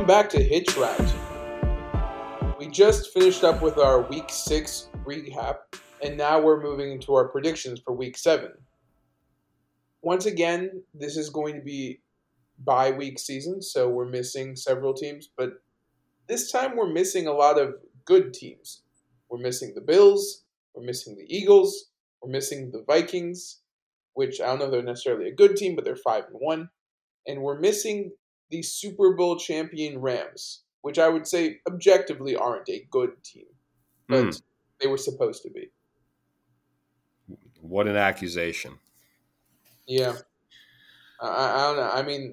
back to Hitch Route. We just finished up with our Week 6 recap, and now we're moving into our predictions for Week 7. Once again, this is going to be bye-week season, so we're missing several teams, but this time we're missing a lot of good teams. We're missing the Bills, we're missing the Eagles, we're missing the Vikings, which I don't know if they're necessarily a good team, but they're 5-1, and we're missing the Super Bowl champion Rams, which I would say objectively aren't a good team, but they were supposed to be. What an accusation. Yeah. I don't know. I mean,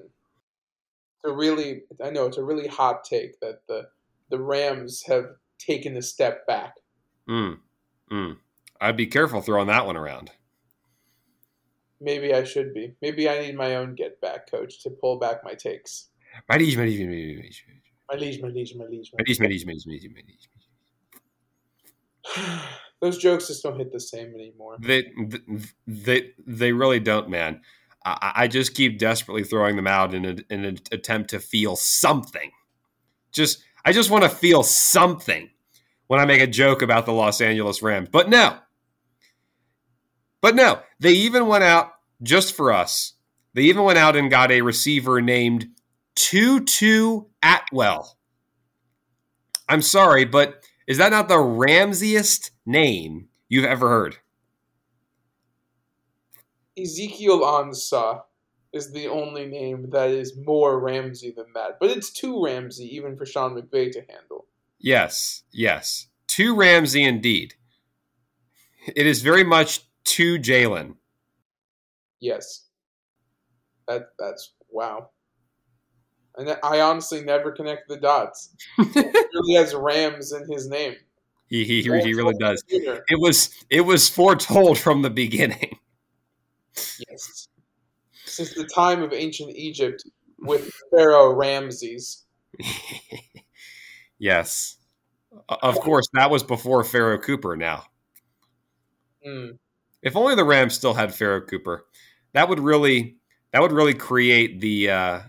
it's a really hot take that the Rams have taken a step back. I'd be careful throwing that one around. Maybe I should be. Maybe I need my own get back coach to pull back my takes. My liege. Those jokes just don't hit the same anymore. They really don't, man. I just keep desperately throwing them out in an attempt to feel something. I just want to feel something when I make a joke about the Los Angeles Rams. But no, they even went out just for us. They even went out and got a receiver named Tutu Atwell. I'm sorry, but is that not the Ramsiest name you've ever heard? Ezekiel Ansah is the only name that is more Ramsey than that. But it's too Ramsey, even for Sean McVay to handle. Yes. Too Ramsey indeed. It is very much too Jalen. Yes. That's wow. And I honestly never connect the dots. He really has Rams in his name. He really does. It was foretold from the beginning. Yes. Since the time of ancient Egypt with Pharaoh Ramses. Yes. Of course, that was before Pharaoh Cooper now. If only the Rams still had Pharaoh Cooper, that would really create the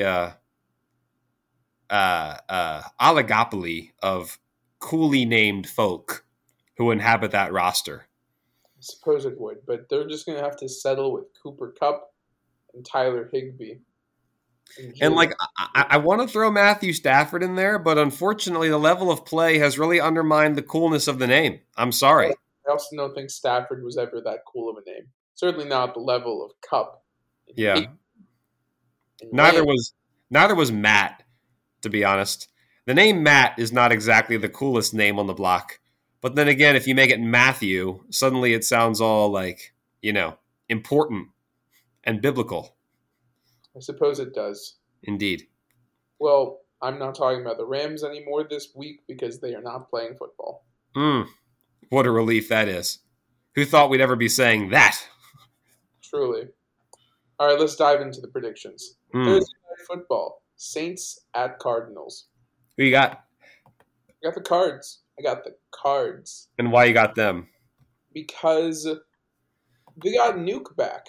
oligopoly of coolly named folk who inhabit that roster. I suppose it would, but they're just going to have to settle with Cooper Kupp and Tyler Higbee. And I want to throw Matthew Stafford in there, but unfortunately the level of play has really undermined the coolness of the name. I'm sorry. I also don't think Stafford was ever that cool of a name. Certainly not the level of Kupp. Yeah. Neither was Matt, to be honest. The name Matt is not exactly the coolest name on the block. But then again, if you make it Matthew, suddenly it sounds all like, important and biblical. I suppose it does. Indeed. Well, I'm not talking about the Rams anymore this week because they are not playing football. What a relief that is. Who thought we'd ever be saying that? Truly. All right, let's dive into the predictions. Thursday Night Football. Saints at Cardinals. Who you got? I got the Cards. And why you got them? Because they got Nuke back.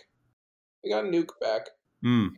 And,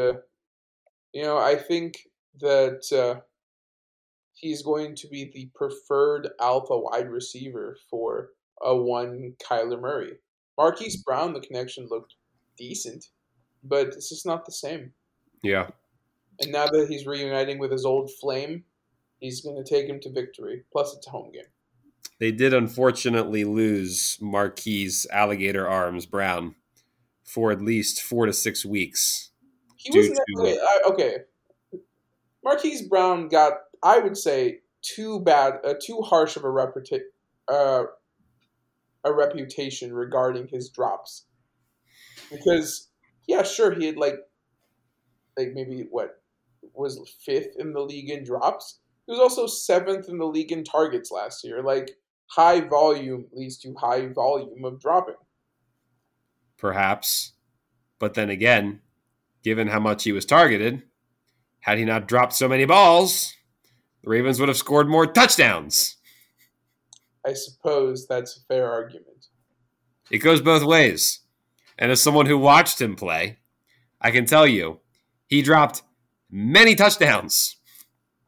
I think that he's going to be the preferred alpha wide receiver for one Kyler Murray. Marquise Brown, the connection looked decent, but it's just not the same. Yeah. And now that he's reuniting with his old flame, he's going to take him to victory. Plus, it's a home game. They did unfortunately lose Marquise Alligator Arms Brown for at least 4 to 6 weeks. He wasn't okay. Marquise Brown got, I would say, too harsh of a reputation regarding his drops. Because, yeah, sure, he had maybe was 5th in the league in drops. He was also 7th in the league in targets last year. High volume leads to high volume of dropping. Perhaps. But then again, given how much he was targeted, had he not dropped so many balls, the Ravens would have scored more touchdowns. I suppose that's a fair argument. It goes both ways. And as someone who watched him play, I can tell you, he dropped many touchdowns.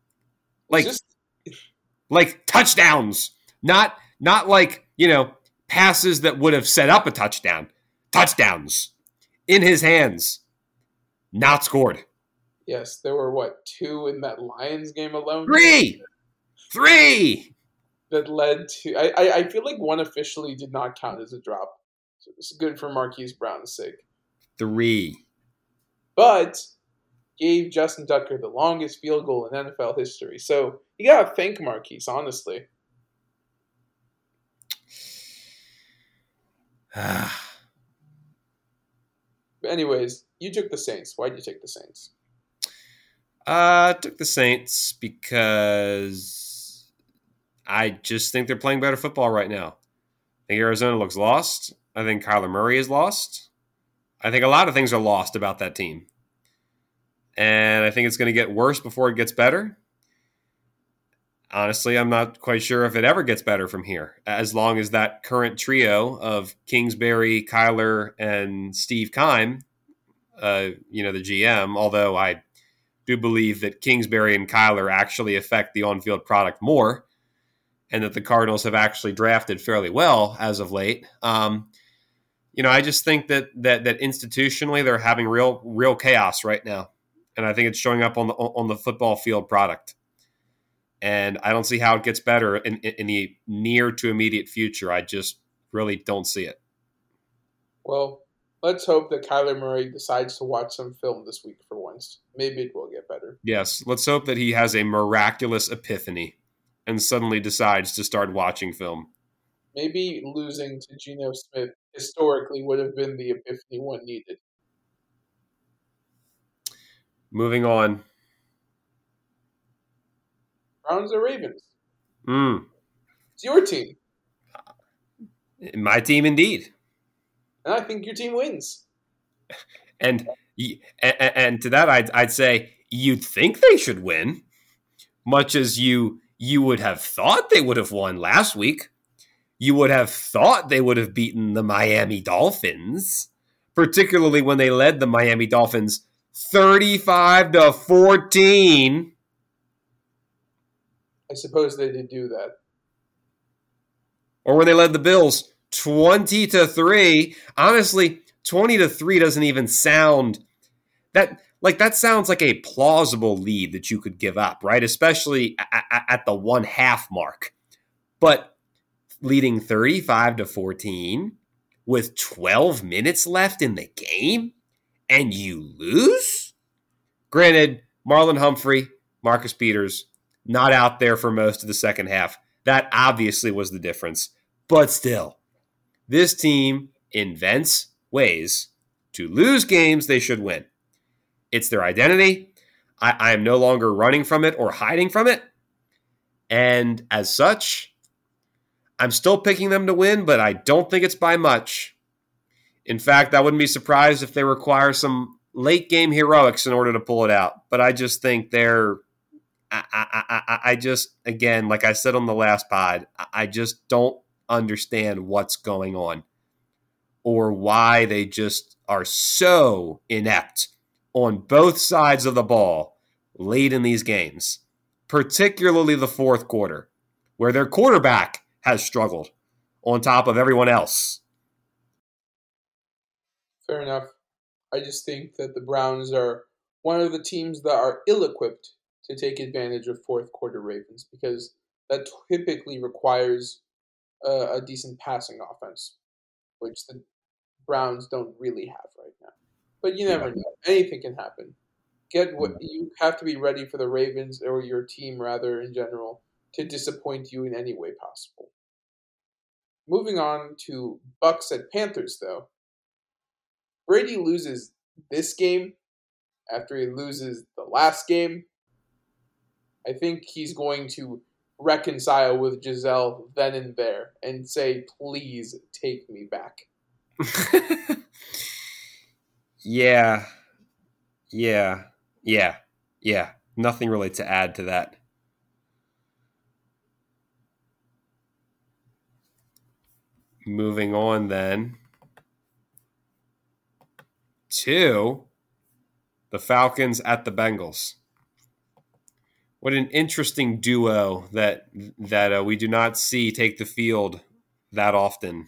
Like touchdowns, not like, passes that would have set up a touchdown. Touchdowns in his hands, not scored. Yes, there were 2 in that Lions game alone? Three! That led to... I feel like one officially did not count as a drop. So it's good for Marquise Brown's sake. 3. But gave Justin Tucker the longest field goal in NFL history. So you got to thank Marquise, honestly. But anyways, you took the Saints. Why'd you take the Saints? I took the Saints because I just think they're playing better football right now. I think Arizona looks lost. I think Kyler Murray is lost. I think a lot of things are lost about that team. And I think it's going to get worse before it gets better. Honestly, I'm not quite sure if it ever gets better from here, as long as that current trio of Kingsbury, Kyler, and Steve Keim, the GM, although I do believe that Kingsbury and Kyler actually affect the on-field product more, and that the Cardinals have actually drafted fairly well as of late. I just think that institutionally they're having real chaos right now, and I think it's showing up on the football field product. And I don't see how it gets better in the near to immediate future. I just really don't see it. Well, let's hope that Kyler Murray decides to watch some film this week for once. Maybe it will get better. Yes, let's hope that he has a miraculous epiphany and suddenly decides to start watching film. Maybe losing to Geno Smith historically would have been the epiphany one needed. Moving on. Browns or Ravens? It's your team. My team, indeed. And I think your team wins. And to that, I'd say you'd think they should win, much as you would have thought they would have won last week. You would have thought they would have beaten the Miami Dolphins, particularly when they led the Miami Dolphins 35-14. I suppose they did do that. Or when they led the Bills 20-3. Honestly, 20-3 doesn't even sound that sounds like a plausible lead that you could give up, right? Especially at the 1/2 mark. But leading 35-14 with 12 minutes left in the game and you lose? Granted, Marlon Humphrey, Marcus Peters, not out there for most of the second half. That obviously was the difference. But still, this team invents ways to lose games they should win. It's their identity. I am no longer running from it or hiding from it. And as such, I'm still picking them to win, but I don't think it's by much. In fact, I wouldn't be surprised if they require some late game heroics in order to pull it out. But I just think I just, again, like I said on the last pod, I just don't understand what's going on or why they just are so inept on both sides of the ball late in these games, particularly the fourth quarter, where their quarterback has struggled on top of everyone else. Fair enough. I just think that the Browns are one of the teams that are ill-equipped to take advantage of fourth quarter Ravens because that typically requires a decent passing offense, which the Browns don't really have right now. But you never know. Anything can happen. You have to be ready for the Ravens or your team, rather, in general, to disappoint you in any way possible. Moving on to Bucks at Panthers, though. Brady loses this game after he loses the last game. I think he's going to reconcile with Giselle then and there and say, please take me back. Yeah. Nothing really to add to that. Moving on then to the Falcons at the Bengals, What an interesting duo that we do not see take the field that often.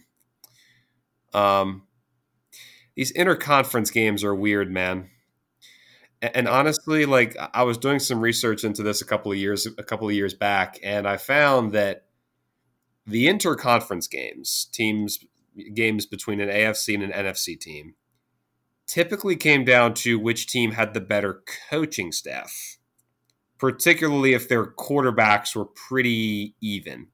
These interconference games are weird, man. And honestly, like I was doing some research into this a couple of years back, and I found that the interconference games between an AFC and an NFC team, typically came down to which team had the better coaching staff, particularly if their quarterbacks were pretty even.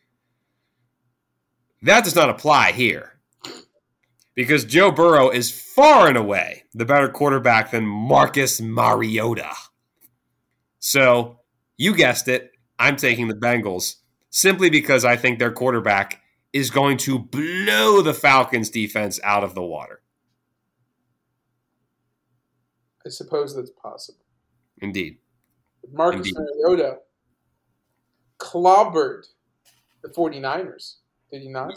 That does not apply here, because Joe Burrow is far and away the better quarterback than Marcus Mariota. So, you guessed it, I'm taking the Bengals, simply because I think their quarterback is going to blow the Falcons' defense out of the water. I suppose that's possible. Indeed. Marcus Mariota clobbered the 49ers, did he not?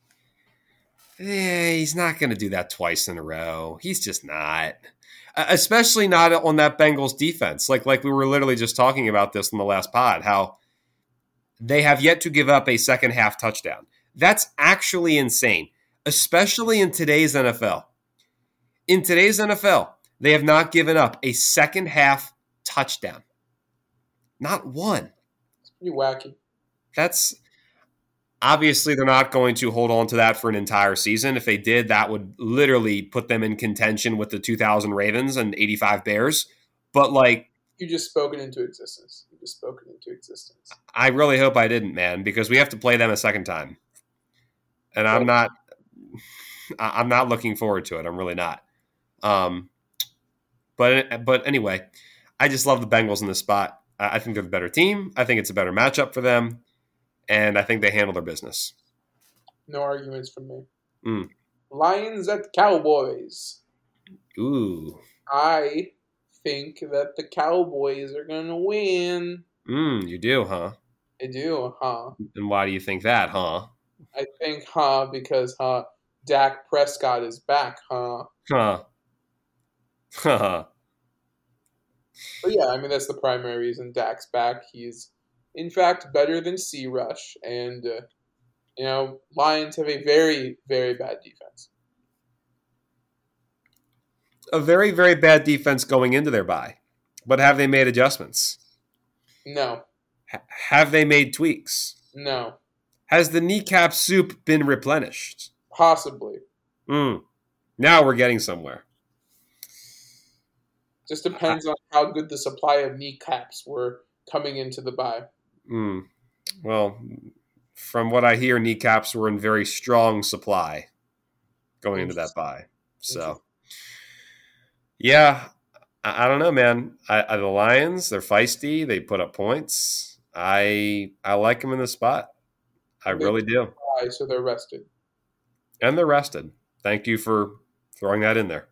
Yeah, he's not going to do that twice in a row. He's just not. Especially not on that Bengals defense. Like we were literally just talking about this in the last pod, how they have yet to give up a second half touchdown. That's actually insane, especially in today's NFL. In today's NFL, they have not given up a second half touchdown. Not one. It's pretty wacky. That's obviously they're not going to hold on to that for an entire season. If they did, that would literally put them in contention with the 2000 Ravens and 85 Bears. But like, you just spoke it into existence. I really hope I didn't, man, because we have to play them a second time. And I'm not looking forward to it. I'm really not. But anyway, I just love the Bengals in this spot. I think they're the better team. I think it's a better matchup for them. And I think they handle their business. No arguments from me. Lions at Cowboys. Ooh. I think that the Cowboys are going to win. You do, huh? I do, huh? And why do you think that, huh? I think, because, Dak Prescott is back, huh? Huh. But yeah, I mean, that's the primary reason Dak's back. He's, in fact, better than C-Rush. And, Lions have a very, very bad defense. A very, very bad defense going into their bye. But have they made adjustments? No. Have they made tweaks? No. Has the kneecap soup been replenished? Possibly. Now we're getting somewhere. Just depends on how good the supply of kneecaps were coming into the bye. Well, from what I hear, kneecaps were in very strong supply going into that bye. So, yeah, I don't know, man. The Lions, they're feisty. They put up points. I like them in the spot. I really do. So they're rested. And they're rested. Thank you for throwing that in there.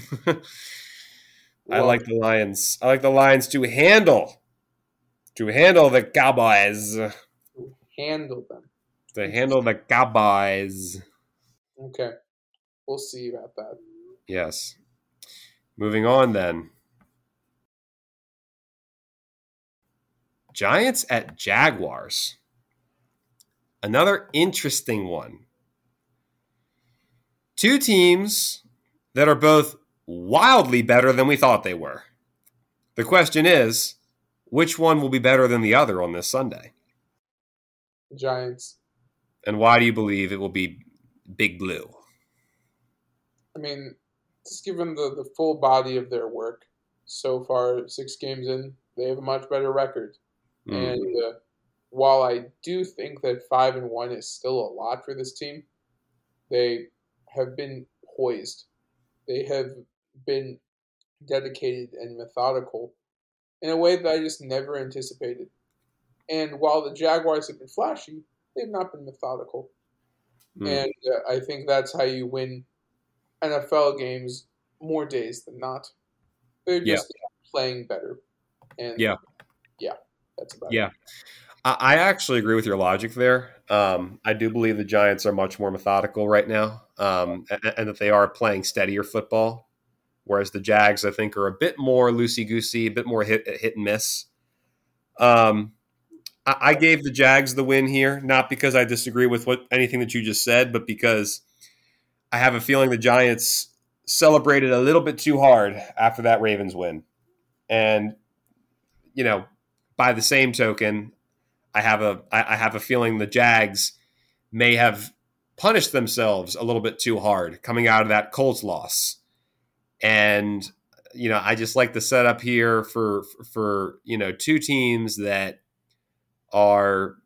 I like the Lions. I like the Lions to handle the Cowboys. Handle them. To handle the Cowboys. Okay. We'll see about that. Yes. Moving on then. Giants at Jaguars. Another interesting one. Two teams that are both wildly better than we thought they were. The question is, which one will be better than the other on this Sunday? Giants. And why do you believe it will be Big Blue? I mean, just given the full body of their work so far, 6 games in, they have a much better record. And while I do think that 5-1 is still a lot for this team, they have been poised. They have been dedicated and methodical in a way that I just never anticipated. And while the Jaguars have been flashy, they've not been methodical. And I think that's how you win NFL games more days than not. They're just playing better. And that's about it. I actually agree with your logic there. I do believe the Giants are much more methodical right now, and that they are playing steadier football, whereas the Jags, I think, are a bit more loosey-goosey, a bit more hit and miss. I gave the Jags the win here, not because I disagree with anything that you just said, but because I have a feeling the Giants celebrated a little bit too hard after that Ravens win. And, by the same token, I have a feeling the Jags may have punished themselves a little bit too hard coming out of that Colts loss. And, I just like the setup here for two teams that are,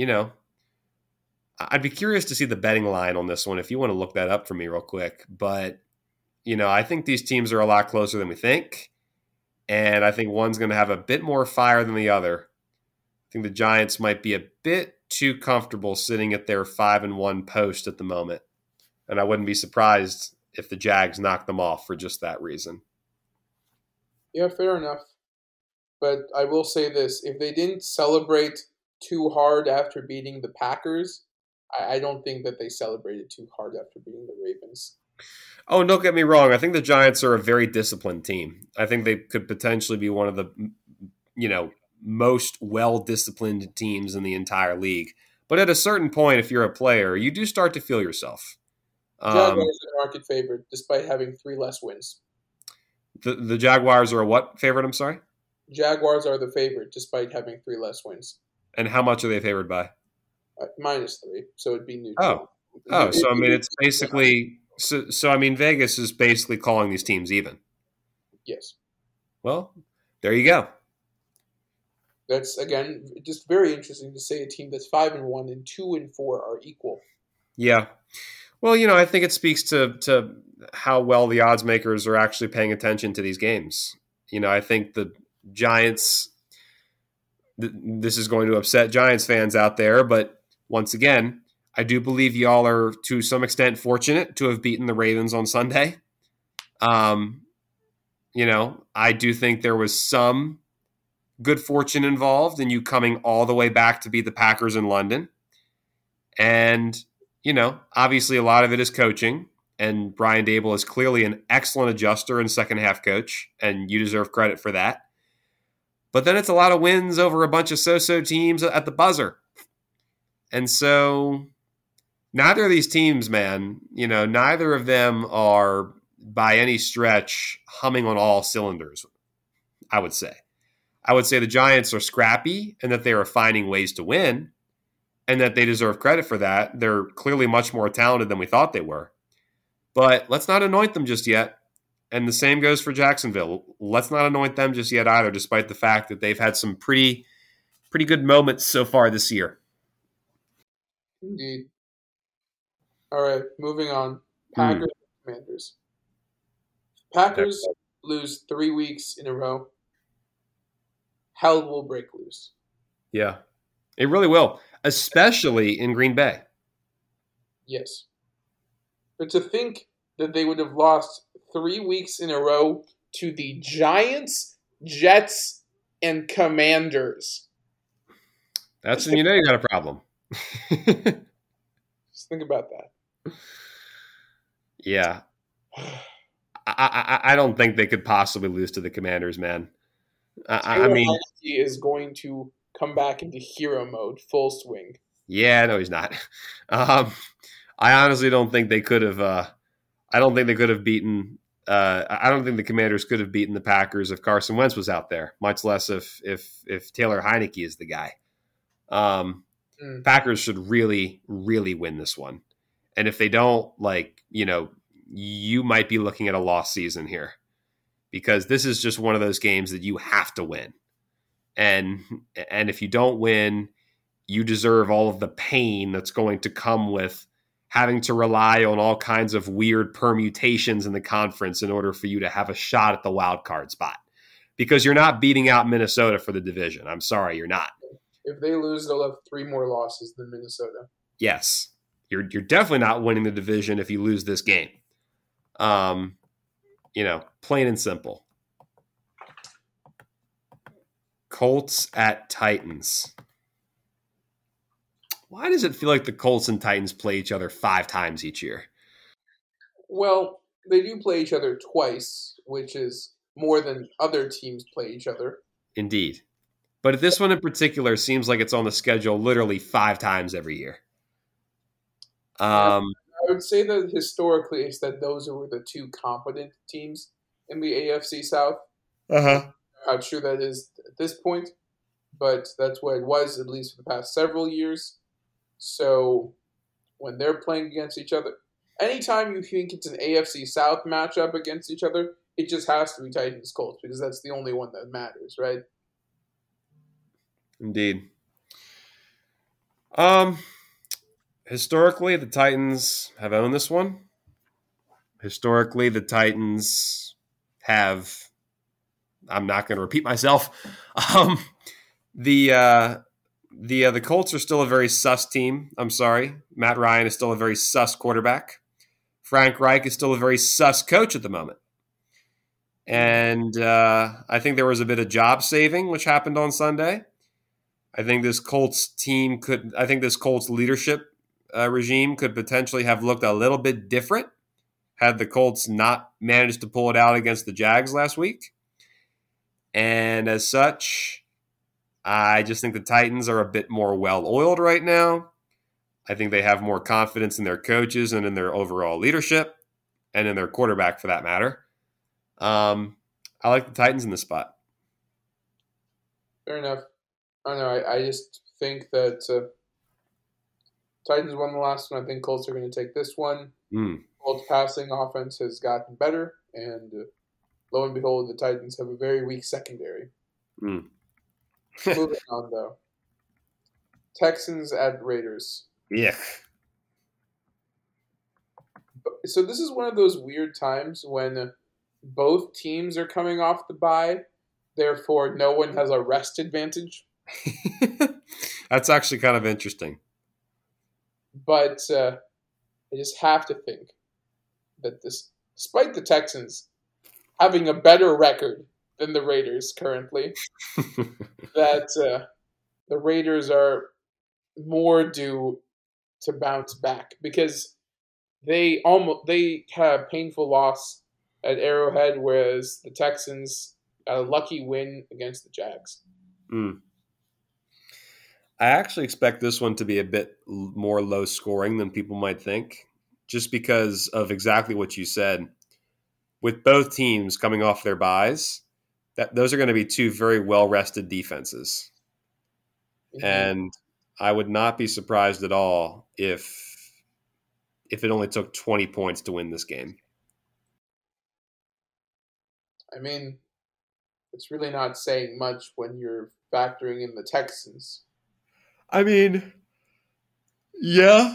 I'd be curious to see the betting line on this one if you want to look that up for me real quick. But, I think these teams are a lot closer than we think. And I think one's going to have a bit more fire than the other. I think the Giants might be a bit too comfortable sitting at their 5-1 post at the moment. And I wouldn't be surprised if the Jags knock them off for just that reason. Yeah, fair enough. But I will say this. If they didn't celebrate too hard after beating the Packers, I don't think that they celebrated too hard after beating the Ravens. Oh, don't get me wrong. I think the Giants are a very disciplined team. I think they could potentially be one of the, most well-disciplined teams in the entire league. But at a certain point, if you're a player, you do start to feel yourself. Jaguars are market favorite despite having 3 less wins. The Jaguars are a what favorite? I'm sorry? Jaguars are the favorite despite having 3 less wins. And how much are they favored by? -3, so it'd be neutral. So I mean, it's basically so I mean, Vegas is basically calling these teams even. Yes. Well, there you go. That's again just very interesting to say a team that's 5-1 and 2-4 are equal. Yeah. Well, I think it speaks to how well the odds makers are actually paying attention to these games. I think the Giants. This is going to upset Giants fans out there, but once again, I do believe y'all are to some extent fortunate to have beaten the Ravens on Sunday. I do think there was some good fortune involved in you coming all the way back to beat the Packers in London. And, obviously a lot of it is coaching, and Brian Daboll is clearly an excellent adjuster and second half coach, and you deserve credit for that. But then it's a lot of wins over a bunch of so-so teams at the buzzer. And so neither of these teams, man, neither of them are by any stretch humming on all cylinders, I would say. I would say the Giants are scrappy and that they are finding ways to win and that they deserve credit for that. They're clearly much more talented than we thought they were. But let's not anoint them just yet. And the same goes for Jacksonville. Let's not anoint them just yet either, despite the fact that they've had some pretty good moments so far this year. Indeed. All right, moving on. Packers and Commanders. Packers lose 3 weeks in a row. Hell will break loose. Yeah, it really will, especially in Green Bay. Yes. But to think that they would have lost 3 weeks in a row to the Giants, Jets, and Commanders. That's when you know you got a problem. Just think about that. Yeah. I don't think they could possibly lose to the Commanders, man. I mean, he is going to come back into hero mode, full swing. Yeah, no, he's not. I honestly don't think they could have. I don't think they could have beaten. I don't think the Commanders could have beaten the Packers if Carson Wentz was out there. Much less if Taylor Heineke is the guy. Packers should really, really win this one, and if they don't, you might be looking at a lost season here, because this is just one of those games that you have to win, and if you don't win, you deserve all of the pain that's going to come with having to rely on all kinds of weird permutations in the conference in order for you to have a shot at the wild card spot, because you're not beating out Minnesota for the division. I'm sorry, you're not. If they lose, they'll have 3 more losses than Minnesota. Yes. You're definitely not winning the division if you lose this game. Plain and simple. Colts at Titans. Why does it feel like the Colts and Titans play each other 5 times each year? Well, they do play each other 2 times, which is more than other teams play each other. Indeed. But this one in particular seems like it's on the schedule literally 5 times every year. I would say that historically, it's that those were the two competent teams in the AFC South. Uh-huh. I'm not sure that is at this point, but that's what it was, at least for the past several years. So when they're playing against each other, anytime you think it's an AFC South matchup against each other, it just has to be Titans Colts because that's the only one that matters, right? Indeed. Historically, the Titans have owned this one. Historically, the Titans have. I'm not going to repeat myself. The Colts are still a very sus team. I'm sorry. Matt Ryan is still a very sus quarterback. Frank Reich is still a very sus coach at the moment. And I think there was a bit of job saving, which happened on Sunday. I think this Colts leadership regime could potentially have looked a little bit different had the Colts not managed to pull it out against the Jags last week. And as such, I just think the Titans are a bit more well-oiled right now. I think they have more confidence in their coaches and in their overall leadership and in their quarterback for that matter. I like the Titans in this spot. Fair enough. I don't know. I just think that Titans won the last one. I think Colts are going to take this one. Colts passing offense has gotten better, and lo and behold, the Titans have a very weak secondary. Moving on, though. Texans at Raiders. Yeah. So this is one of those weird times when both teams are coming off the bye, therefore no one has a rest advantage. That's actually kind of interesting. But I just have to think that despite the Texans having a better record than the Raiders currently, that the Raiders are more due to bounce back because they had a painful loss at Arrowhead, whereas the Texans got a lucky win against the Jags. I actually expect this one to be a bit more low scoring than people might think, just because of exactly what you said. With both teams coming off their byes, those are going to be two very well-rested defenses. Mm-hmm. And I would not be surprised at all if it only took 20 points to win this game. I mean, it's really not saying much when you're factoring in the Texans. I mean, yeah.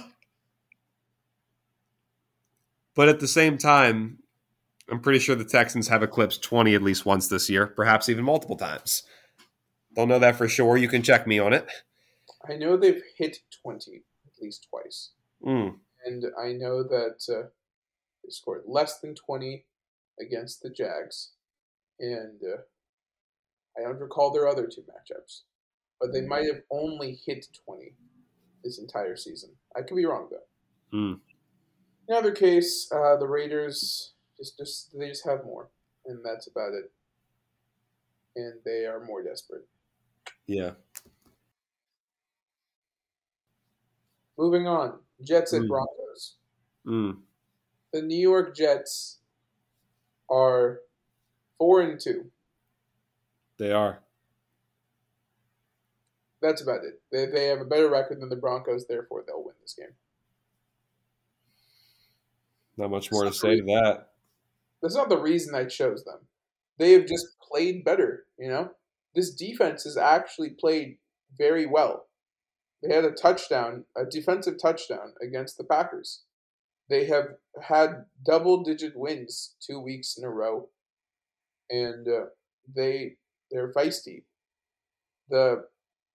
But at the same time, I'm pretty sure the Texans have eclipsed 20 at least once this year, perhaps even multiple times. Don't know that for sure. You can check me on it. I know they've hit 20 at least twice. And I know that they scored less than 20 against the Jags. And I don't recall their other two matchups. But they might have only hit 20 this entire season. I could be wrong, though. In either case, the Raiders they just have more, and that's about it. And they are more desperate. Yeah. Moving on, Jets at Broncos. The New York Jets are 4-2. They are. That's about it. They have a better record than the Broncos, therefore they'll win this game. Not much more to say to that. That's not the reason I chose them. They have just played better, you know? This defense has actually played very well. They had a defensive touchdown against the Packers. They have had double-digit wins 2 weeks in a row, and they're feisty. The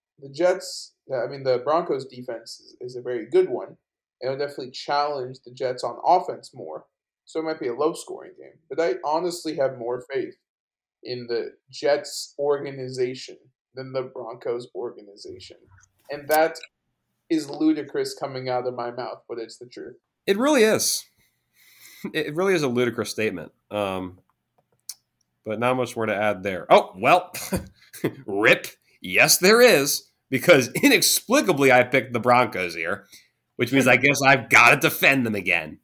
Broncos defense is a very good one. It'll definitely challenge the Jets on offense more. So it might be a low-scoring game. But I honestly have more faith in the Jets organization than the Broncos organization. And that is ludicrous coming out of my mouth, but it's the truth. It really is. It really is a ludicrous statement. But not much more to add there. Oh, well, rip. Yes, there is, because inexplicably I picked the Broncos here, which means I guess I've got to defend them again.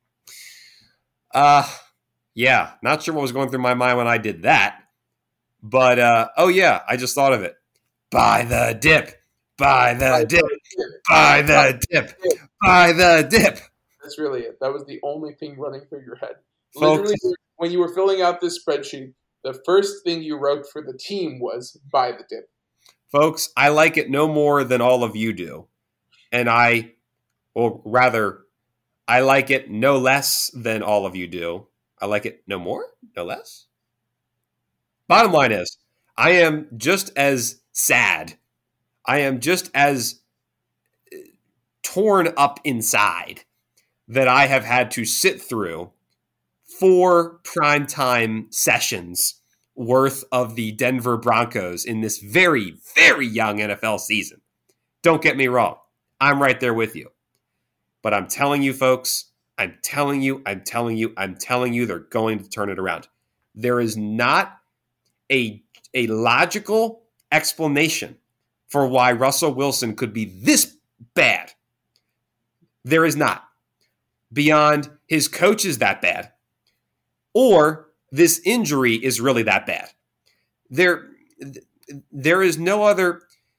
Yeah, not sure what was going through my mind when I did that. But, oh yeah, I just thought of it. Buy the dip. Buy the dip. Buy the dip. Buy the dip. That's really it. That was the only thing running through your head. Folks, literally, when you were filling out this spreadsheet, the first thing you wrote for the team was buy the dip. Folks, I like it no more than all of you do. And I like it no less than all of you do. I like it no more, no less. Bottom line is, I am just as sad. I am just as torn up inside that I have had to sit through 4 primetime sessions worth of the Denver Broncos in this very, very young NFL season. Don't get me wrong. I'm right there with you. But I'm telling you, folks, I'm telling you, they're going to turn it around. There is not a logical explanation for why Russell Wilson could be this bad. There is not. Beyond his coach is that bad, or this injury is really that bad. There is no other.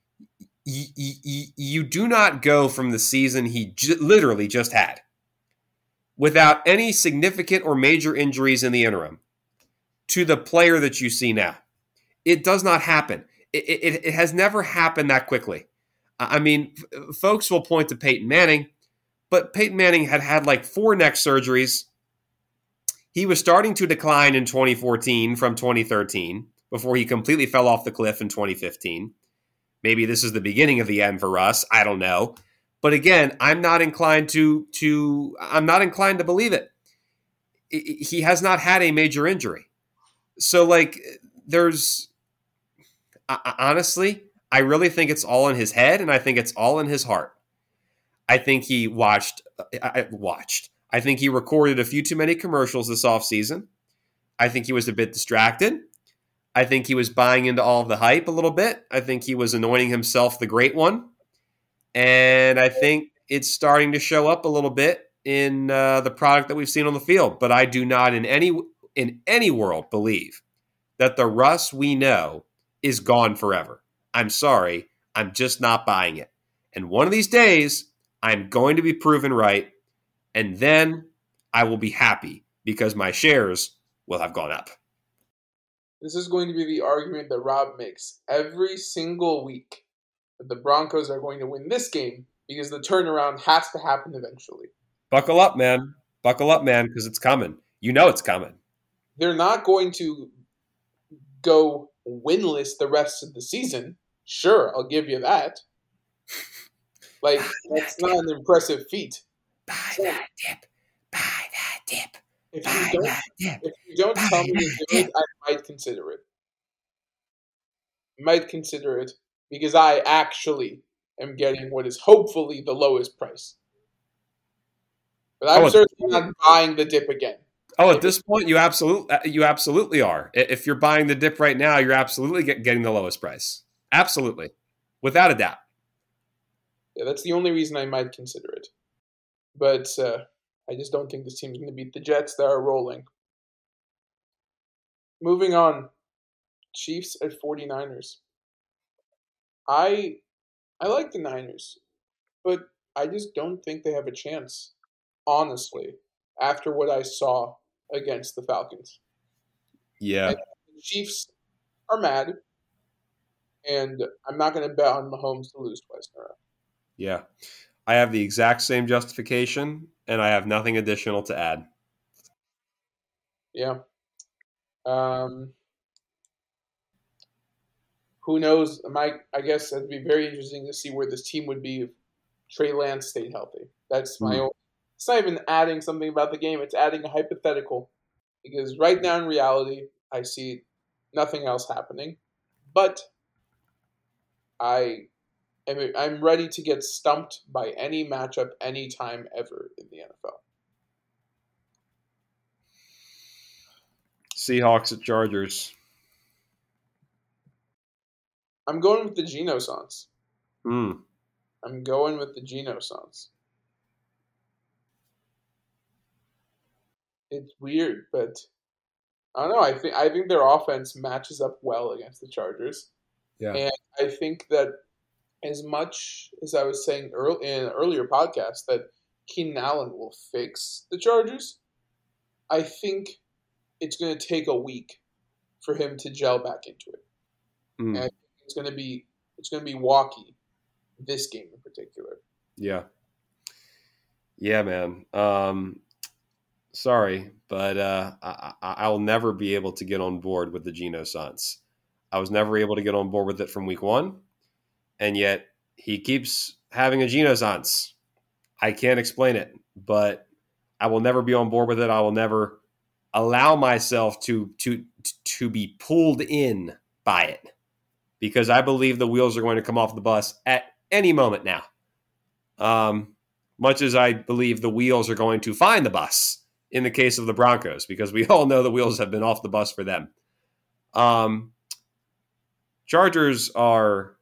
You do not go from the season he literally just had, without any significant or major injuries in the interim, to the player that you see now. It does not happen. It has never happened that quickly. I mean, folks will point to Peyton Manning, but Peyton Manning had like 4 neck surgeries. He was starting to decline in 2014 from 2013 before he completely fell off the cliff in 2015. Maybe this is the beginning of the end for Russ. I don't know. But again, I'm not inclined to believe it. He has not had a major injury. So like honestly, I really think it's all in his head, and I think it's all in his heart. I think he I think he recorded a few too many commercials this offseason. I think he was a bit distracted. I think he was buying into all of the hype a little bit. I think he was anointing himself the great one. And I think it's starting to show up a little bit in the product that we've seen on the field. But I do not in any world believe that the Russ we know is gone forever. I'm sorry. I'm just not buying it. And one of these days, I'm going to be proven right. And then I will be happy because my shares will have gone up. This is going to be the argument that Rob makes every single week, that the Broncos are going to win this game because the turnaround has to happen eventually. Buckle up, man. Buckle up, man, because it's coming. You know it's coming. They're not going to go winless the rest of the season. Sure, I'll give you that. Like, that's not an impressive feat. Buy that dip. Buy that dip. If you don't tell me to do it, I might consider it. Because I actually am getting what is hopefully the lowest price. But I'm certainly not buying the dip again. Oh, at this point, you absolutely are. If you're buying the dip right now, you're absolutely getting the lowest price. Absolutely. Without a doubt. Yeah, that's the only reason I might consider it. But I just don't think this team's going to beat the Jets that are rolling. Moving on. Chiefs at 49ers. I like the Niners, but I just don't think they have a chance, honestly, after what I saw against the Falcons. Yeah. And the Chiefs are mad, and I'm not going to bet on Mahomes to lose twice in a row. Yeah. I have the exact same justification, and I have nothing additional to add. Yeah. Who knows? I guess it'd be very interesting to see where this team would be if Trey Lance stayed healthy. That's my own. It's not even adding something about the game. It's adding a hypothetical. Because right now in reality, I see nothing else happening. But I'm ready to get stumped by any matchup anytime ever in the NFL. Seahawks at Chargers. I'm going with the Geno Sans. Mm. I'm going with the Geno Sans. It's weird, but I don't know. I think their offense matches up well against the Chargers, Yeah. and I think that as much as I was saying in an earlier podcast that Keenan Allen will fix the Chargers, I think it's going to take a week for him to gel back into it, and I Mm. think it's going to be walky this game in particular. Yeah. Yeah, man. Sorry, but I'll never be able to get on board with the Geno Sans. I was never able to get on board with it from week one, and yet he keeps having a Geno Sans. I can't explain it, but I will never be on board with it. I will never allow myself to be pulled in by it because I believe the wheels are going to come off the bus at any moment now. Much as I believe the wheels are going to find the bus in the case of the Broncos, because we all know the wheels have been off the bus for them. Chargers are,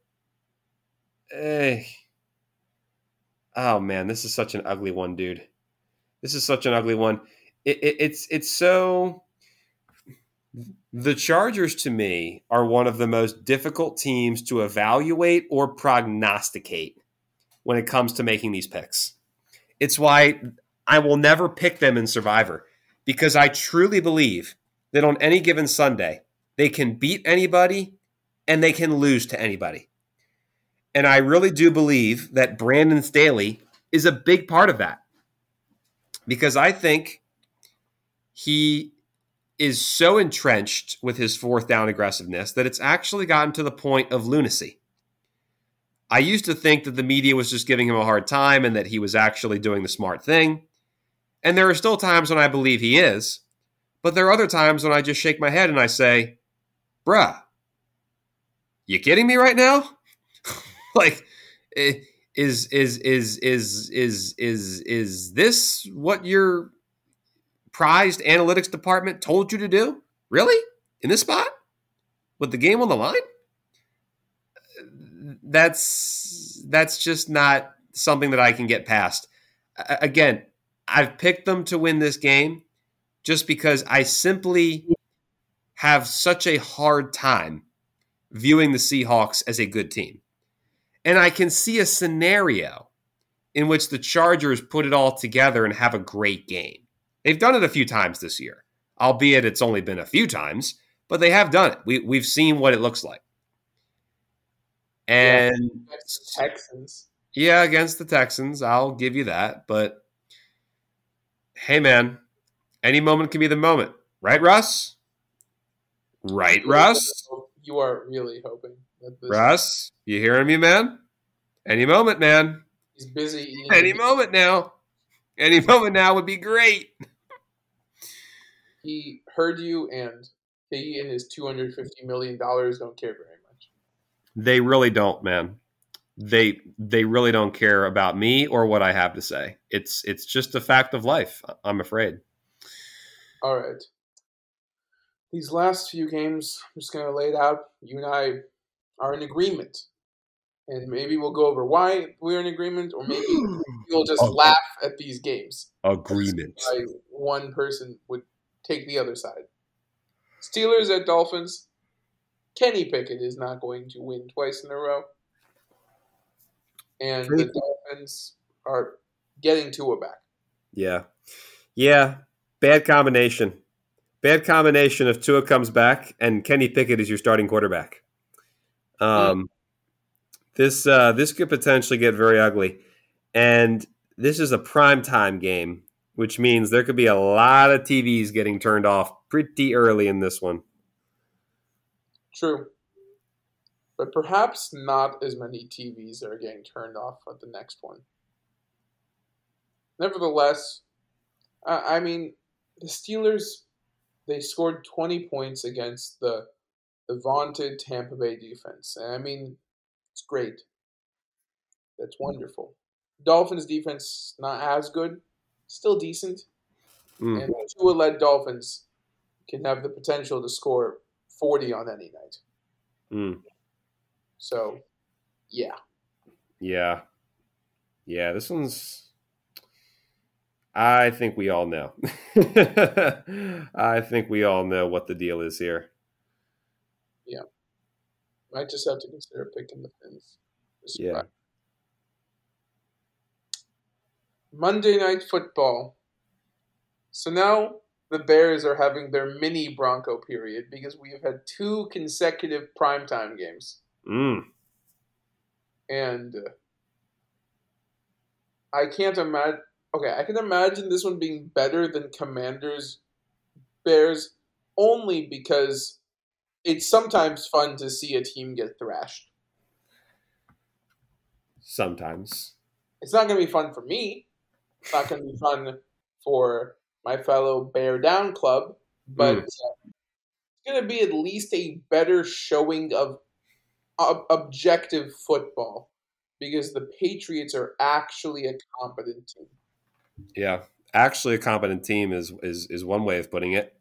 oh man, this is such an ugly one, dude. This is such an ugly one. It's so. The Chargers, to me, are one of the most difficult teams to evaluate or prognosticate when it comes to making these picks. It's why I will never pick them in Survivor, because I truly believe that on any given Sunday, they can beat anybody and they can lose to anybody. And I really do believe that Brandon Staley is a big part of that, because I think he is so entrenched with his fourth down aggressiveness that it's actually gotten to the point of lunacy. I used to think that the media was just giving him a hard time and that he was actually doing the smart thing. And there are still times when I believe he is, but there are other times when I just shake my head and I say, bruh, you kidding me right now? Like, is this what your prized analytics department told you to do? Really? In this spot? With the game on the line? That's just not something that I can get past. Again, I've picked them to win this game just because I simply have such a hard time viewing the Seahawks as a good team. And I can see a scenario in which the Chargers put it all together and have a great game. They've done it a few times this year, albeit it's only been a few times, but they have done it. We've seen what it looks like. And against the Texans. Yeah, against the Texans, I'll give you that. But hey, man, any moment can be the moment. Right, Russ? Right, Russ? You are really hoping that this. Russ, you hearing me, man? Any moment, man. He's busy eating. Any moment now. Any moment now would be great. He heard you, and he and his $250 million don't care very much. They really don't, man. They really don't care about me or what I have to say. It's just a fact of life, I'm afraid. All right. These last few games, I'm just going to lay it out. You and I are in agreement. And maybe we'll go over why we're in agreement, or maybe we'll just laugh at these games. Agreement. Why one person would take the other side. Steelers at Dolphins. Kenny Pickett is not going to win twice in a row. And the Dolphins are getting Tua back. Yeah. Yeah. Bad combination. Bad combination if Tua comes back and Kenny Pickett is your starting quarterback. This could potentially get very ugly. And this is a primetime game, which means there could be a lot of TVs getting turned off pretty early in this one. True. But perhaps not as many TVs are getting turned off at the next one. Nevertheless, I mean, the Steelers, they scored 20 points against the vaunted Tampa Bay defense. And I mean, it's great. That's wonderful. Dolphins defense, not as good, still decent. And the Tua-led Dolphins can have the potential to score 40 on any night. So, yeah. Yeah. This one's. I think we all know. I think we all know what the deal is here. Yeah. Might just have to consider picking the Finns. Yeah. Monday Night Football. So now the Bears are having their mini Bronco period because we have had 2 consecutive primetime games. And I can't imagine. Okay, I can imagine this one being better than Commanders Bears only because it's sometimes fun to see a team get thrashed. Sometimes. It's not going to be fun for me. It's not going to be fun for my fellow Bear Down Club, but it's going to be at least a better showing of objective football because the Patriots are actually a competent team. Yeah, actually a competent team is one way of putting it.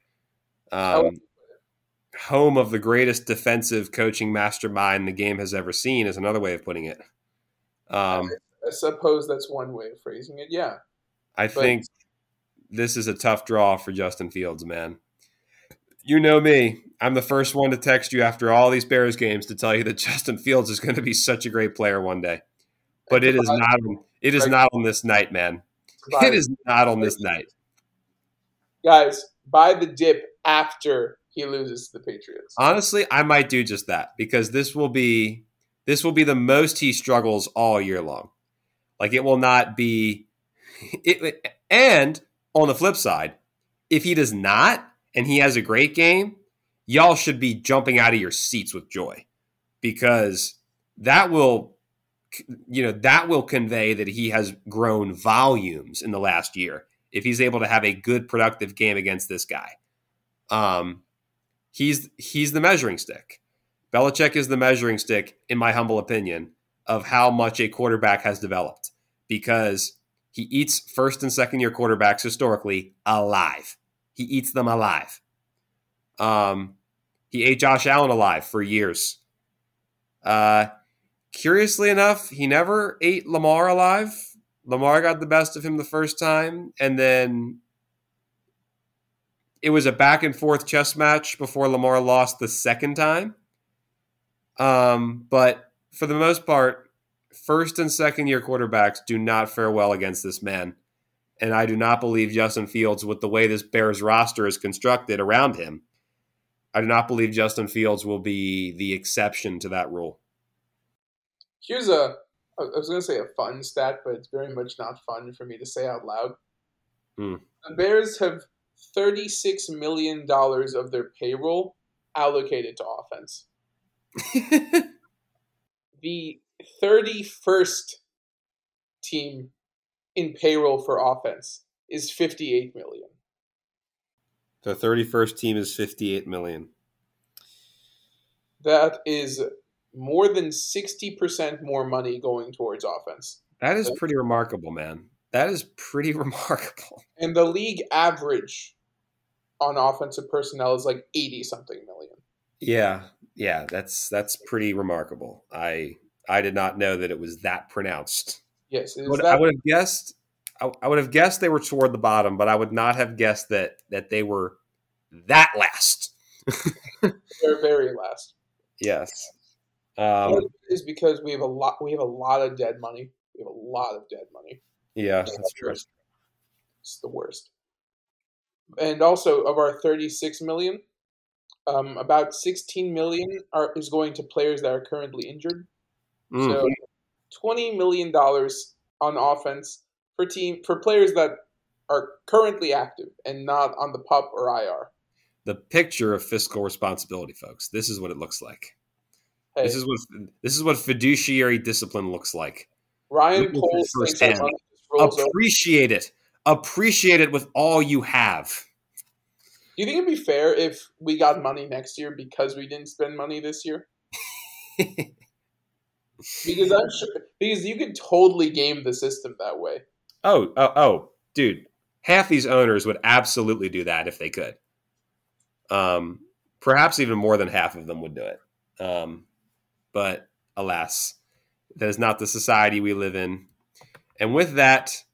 Home of the greatest defensive coaching mastermind the game has ever seen is another way of putting it. I suppose that's one way of phrasing it, yeah. I think this is a tough draw for Justin Fields, man. You know me. I'm the first one to text you after all these Bears games to tell you that Justin Fields is going to be such a great player one day. But it is not. It is not on this night, man. It is not on this night. Guys, buy the dip after he loses to the Patriots. Honestly, I might do just that because this will be the most he struggles all year long. Like it will not be. And on the flip side, if he does not and he has a great game, y'all should be jumping out of your seats with joy because that will convey that he has grown volumes in the last year if he's able to have a good productive game against this guy. He's the measuring stick. Belichick is the measuring stick, in my humble opinion, of how much a quarterback has developed because he eats first and second year quarterbacks historically alive. He eats them alive. He ate Josh Allen alive for years. Curiously enough, he never ate Lamar alive. Lamar got the best of him the first time, and then it was a back and forth chess match before Lamar lost the second time. But for the most part, first and second year quarterbacks do not fare well against this man. And I do not believe Justin Fields, with the way this Bears roster is constructed around him, I do not believe Justin Fields will be the exception to that rule. Here's I was going to say a fun stat, but it's very much not fun for me to say out loud. The Bears have $36 million of their payroll allocated to offense. The 31st team in payroll for offense is $58 million. The 31st team is $58 million. That is more than 60% more money going towards offense. That is pretty remarkable, man. That is pretty remarkable. And the league average on offensive personnel is like 80-something million. Yeah, that's pretty remarkable. I did not know that it was that pronounced. Yes, I would have guessed. I would have guessed they were toward the bottom, but I would not have guessed that they were that last. They're very last. Yes. Is because we have a lot of dead money. We have a lot of dead money. Yeah, that's true. It's the worst. And also, of our 36 million, about 16 million is going to players that are currently injured. So $20 million on offense for players that are currently active and not on the PUP or IR. The picture of fiscal responsibility, folks. This is what it looks like. Hey, this is what fiduciary discipline looks like. Ryan Poles thinks appreciate it. Appreciate it with all you have. Do you think it'd be fair if we got money next year because we didn't spend money this year? Because you could totally game the system that way. Oh, dude. Half these owners would absolutely do that if they could. Perhaps even more than half of them would do it. But alas. That is not the society we live in. And with that,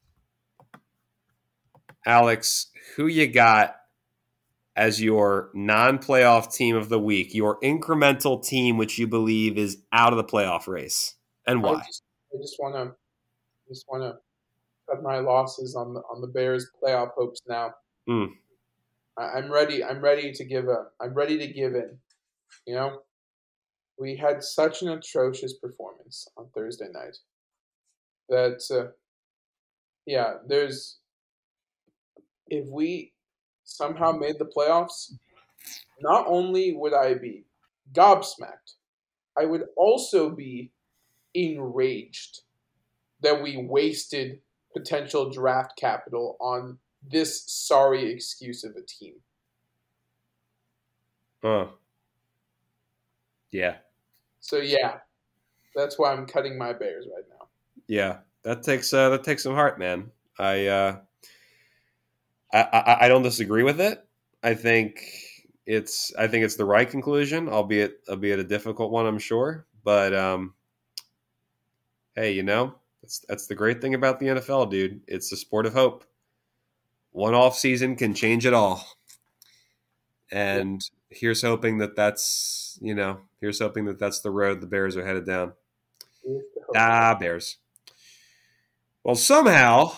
Alex, who you got as your non-playoff team of the week, your incremental team which you believe is out of the playoff race, and why? I just want to cut my losses on the Bears' playoff hopes now. I'm ready. I'm ready to give up. I'm ready to give in. You know, we had such an atrocious performance on Thursday night that, if we somehow made the playoffs, not only would I be gobsmacked, I would also be enraged that we wasted potential draft capital on this sorry excuse of a team. Yeah. So that's why I'm cutting my Bears right now. Yeah, that takes some heart, man. I don't disagree with it. I think it's the right conclusion, albeit a difficult one, I'm sure. But hey, that's the great thing about the NFL, dude. It's the sport of hope. One off season can change it all. And here's hoping that's the road the Bears are headed down. Bears. Well, somehow,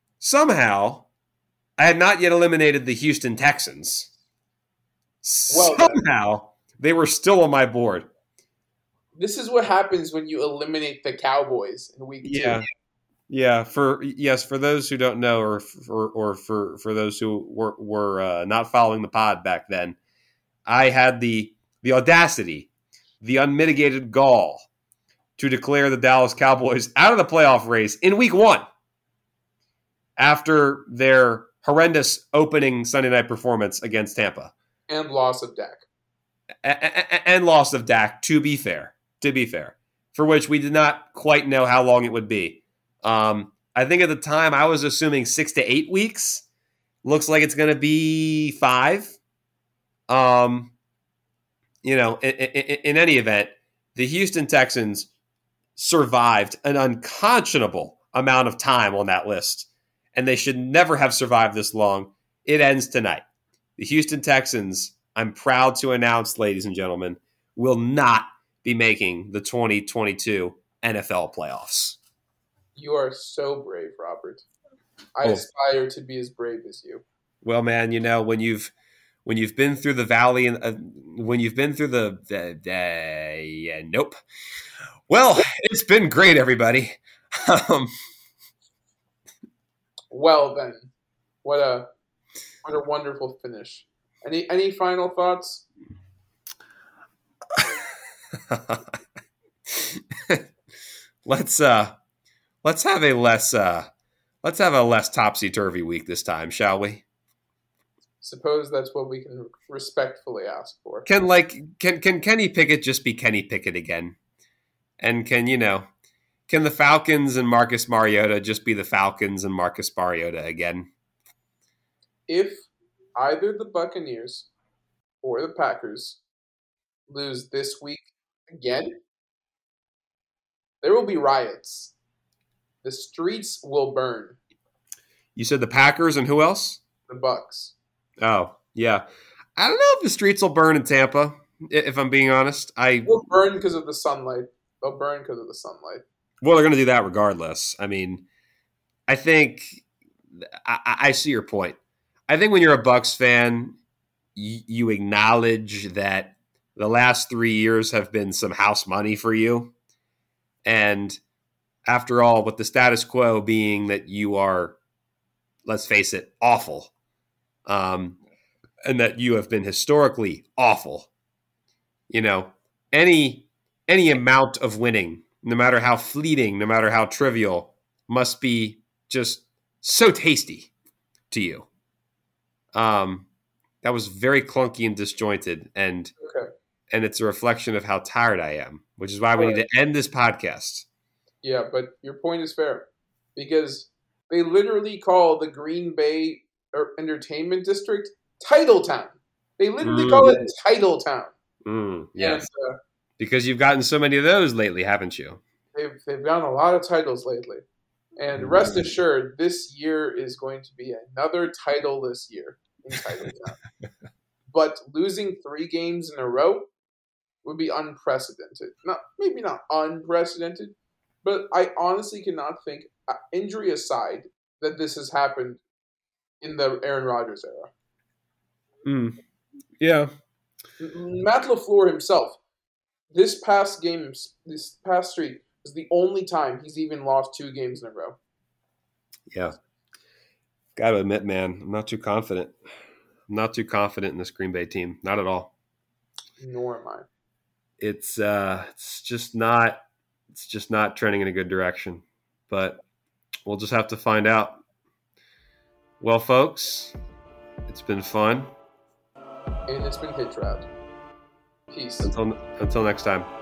I had not yet eliminated the Houston Texans. Somehow, they were still on my board. This is what happens when you eliminate the Cowboys in week 2. Yeah. For those who don't know, or for those who were not following the pod back then, I had the audacity, the unmitigated gall to declare the Dallas Cowboys out of the playoff race in week 1 after their horrendous opening Sunday night performance against Tampa. And loss of Dak. And loss of Dak, to be fair, for which we did not quite know how long it would be. I think at the time I was assuming 6 to 8 weeks. Looks like it's going to be 5. In any event, the Houston Texans survived an unconscionable amount of time on that list, and they should never have survived this long. It ends tonight. The Houston Texans, I'm proud to announce, ladies and gentlemen, will not be making the 2022 NFL playoffs. You are so brave, Robert. I aspire to be as brave as you. Well, man, when you've been through the valley and when you've been through nope. Well, it's been great, everybody. Well then, what a wonderful finish. Any final thoughts? Let's have a less topsy-turvy week this time, shall we? Suppose that's what we can respectfully ask for. Can Kenny Pickett just be Kenny Pickett again? And can the Falcons and Marcus Mariota just be the Falcons and Marcus Mariota again? If either the Buccaneers or the Packers lose this week again, there will be riots. The streets will burn. You said the Packers and who else? The Bucs. Oh, yeah. I don't know if the streets will burn in Tampa, if I'm being honest. They'll burn because of the sunlight. Well, they're going to do that regardless. I mean, I think I see your point. I think when you're a Bucs fan, you acknowledge that the last 3 years have been some house money for you. And after all, with the status quo being that you are, let's face it, awful, and that you have been historically awful, any amount of winning, no matter how fleeting, no matter how trivial, must be just so tasty to you. That was very clunky and disjointed, and it's a reflection of how tired I am, which is why we need to end this podcast. Yeah, but your point is fair, because they literally call the Green Bay Entertainment District Title Town. They literally call it Title Town. Yes. Because you've gotten so many of those lately, haven't you? They've gotten a lot of titles lately. And rest assured, this year is going to be another title-less year in Title Town. But losing 3 games in a row would be unprecedented. Maybe not unprecedented, but I honestly cannot think, injury aside, that this has happened in the Aaron Rodgers era. Yeah. Matt LaFleur himself, this past streak is the only time he's even lost 2 games in a row. Yeah. Got to admit, man, I'm not too confident. I'm not too confident in this Green Bay team. Not at all. Nor am I. It's just not trending in a good direction. But we'll just have to find out. Well, folks, it's been fun. And it's been Hitch Route. Peace. Until next time.